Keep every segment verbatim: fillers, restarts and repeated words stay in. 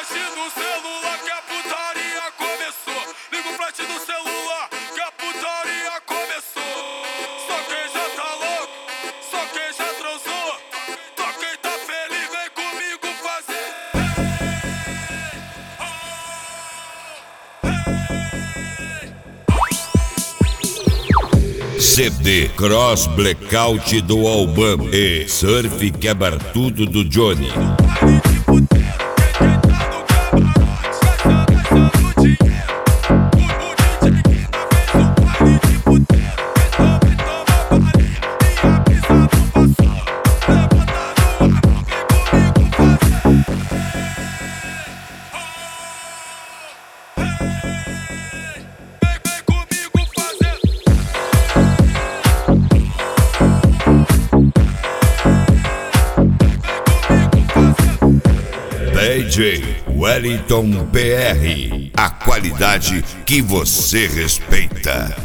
flash do celular que a putaria começou. Liga o flash do celular que a putaria começou. Só quem já tá louco, só quem já transou, só quem tá feliz vem comigo fazer. C D Cross Blackout do Albam e Surf Quebra Tudo do Johnny. D J Wellington P R, a qualidade que você respeita.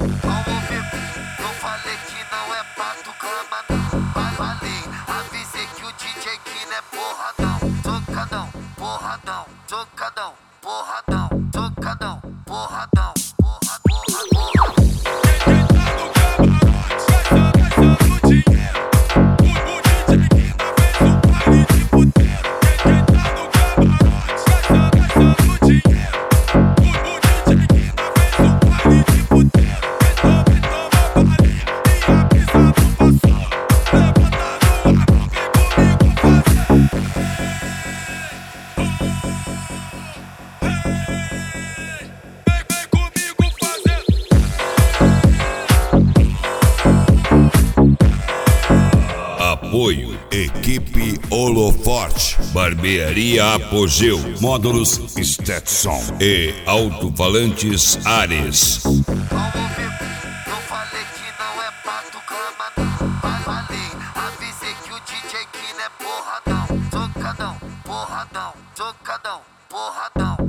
Eu falei que não é pra tu cama não. Falei, avisei que o D J aqui não é porradão. Tocadão, porradão, tocadão, porradão, tocadão, porradão, porra, porra, porra. Apoio Equipe Holoforte, Barbearia Apogeu, Módulos Stetson e Alto-Falantes Ares. Eu falei que não é pra tu cama não. Falei, avisei que o D J aqui não é porradão. Tocadão, porradão, tocadão, porradão.